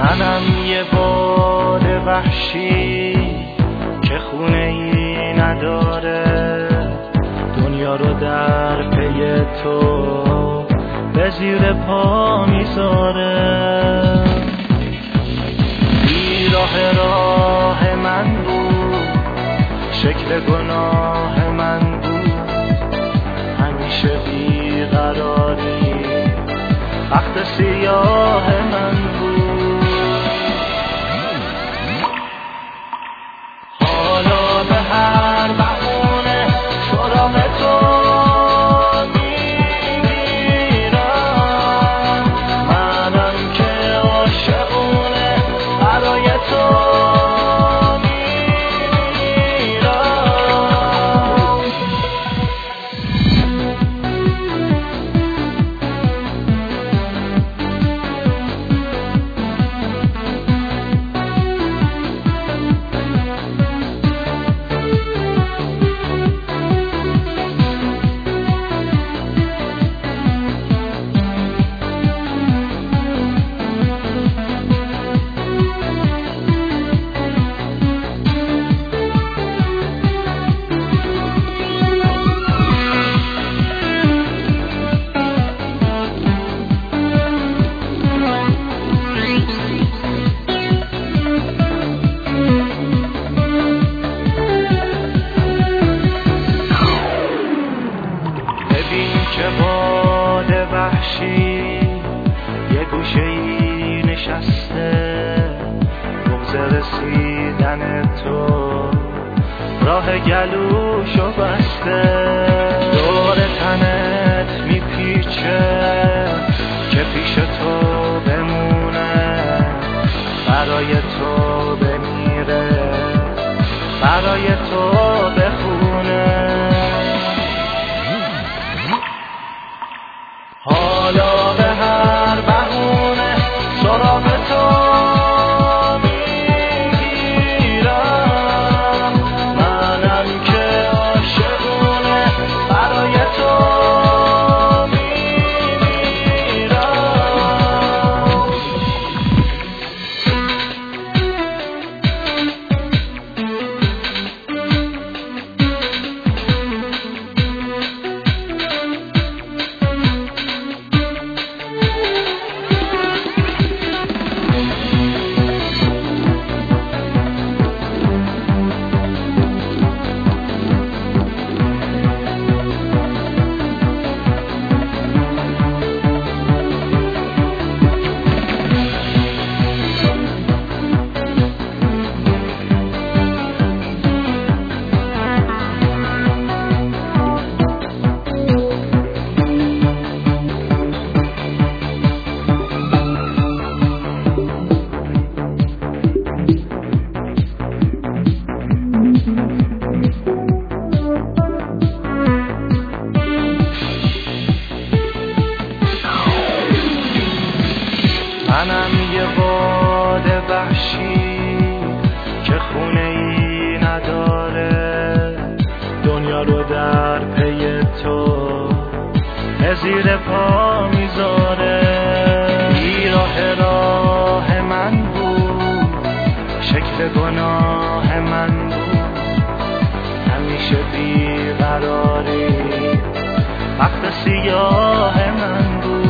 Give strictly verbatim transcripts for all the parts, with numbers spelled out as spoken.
منم یه باد وحشی که خونه ای نداره، دنیا رو در پی تو به زیر پا میذاره. بی راه راه من بود، شکل گناه من بود، همیشه بیقراری وقت سیاه من بود. حالا به هر بهونه سراغ تو میمیرم، منم که عاشقونه برای تو که باد وحشی یه گوشه ای نشسته، بغض رسیدن تو راه گلوشو بسته. دور تنت میپیچه که پیش تو بمونه، برای تو بمیره، برای تو بخونه. حالا به هر بهونه سراغ تو میگیرم، منم که عاشقونه برای تو منم یه باد وحشی که خونه ای نداره، دنیا رو در پی تو به زیر پا میذاره. بی راه راه من بود، شکل گناه من بود، همیشه بیقراری وقت سیاه من بود.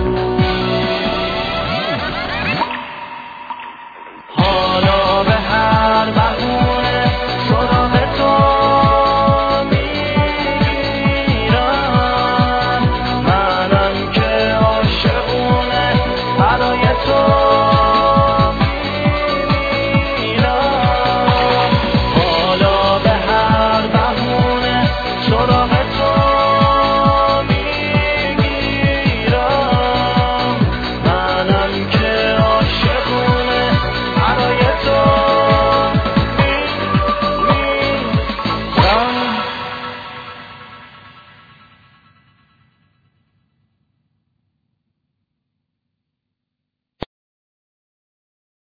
حالا به هر بهونه سراغ تو میگیرم، منم که عاشقونه برای تو میمیرم. حالا به هر بهونه سراغ